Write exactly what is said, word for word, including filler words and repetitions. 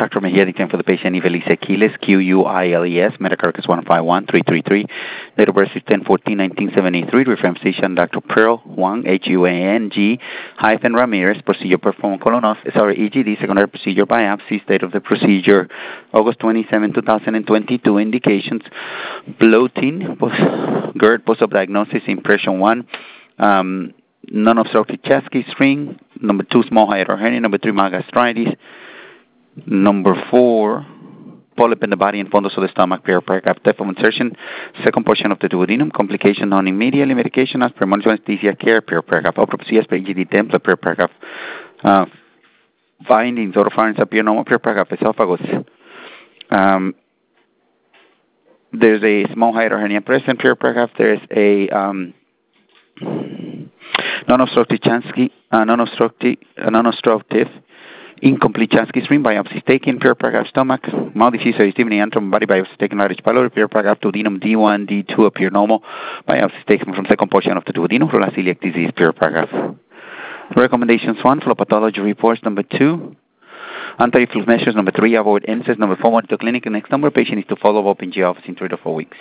Doctor Mejia, the for the patient, Ivelis Aquiles, Q U I L E S, Medicare is one five one three three three. Date of birth is ten fourteen nineteen seventy-three. Reference physician, Doctor Pearl Huang, H U A N G, hyphen Ramirez. Procedure performed colonoscopy, sorry, E G D, secondary procedure biopsy. Date of the procedure, August twenty-seventh, twenty twenty-two. Indications, bloating, GERD, post-op diagnosis, impression one. Um, non-obstructive chest string. Number two, small hiatal hernia. Number three, mild gastritis. Number four, polyp in the body and fundus of the stomach, pericardial depth of insertion. Second portion of the duodenum. Complication non immediately. Medication as per monitor anesthesia care. Pericardial autopsy as per E G D template. Pericardial uh, findings. Oropharynx appear normal. Pericardial esophagus. Um, there's a small hiatal hernia present. Pericardial. There's a um, non-obstructive Chansky, uh, non-obstructive, uh, non-obstructive, incomplete Chansky string biopsy taken, pericardial stomach, mild disease or Stephen antrum body biopsy taken, large pylori, pericardial duodenum D one, D two appear normal, biopsy taken from second portion of the duodenum, celiac disease, pericardial. Recommendations one, flow pathology reports number two, anti-reflux measures number three, avoid N SAIDs number four, monitor clinic, and next number patient is to follow up in G office in three to four weeks.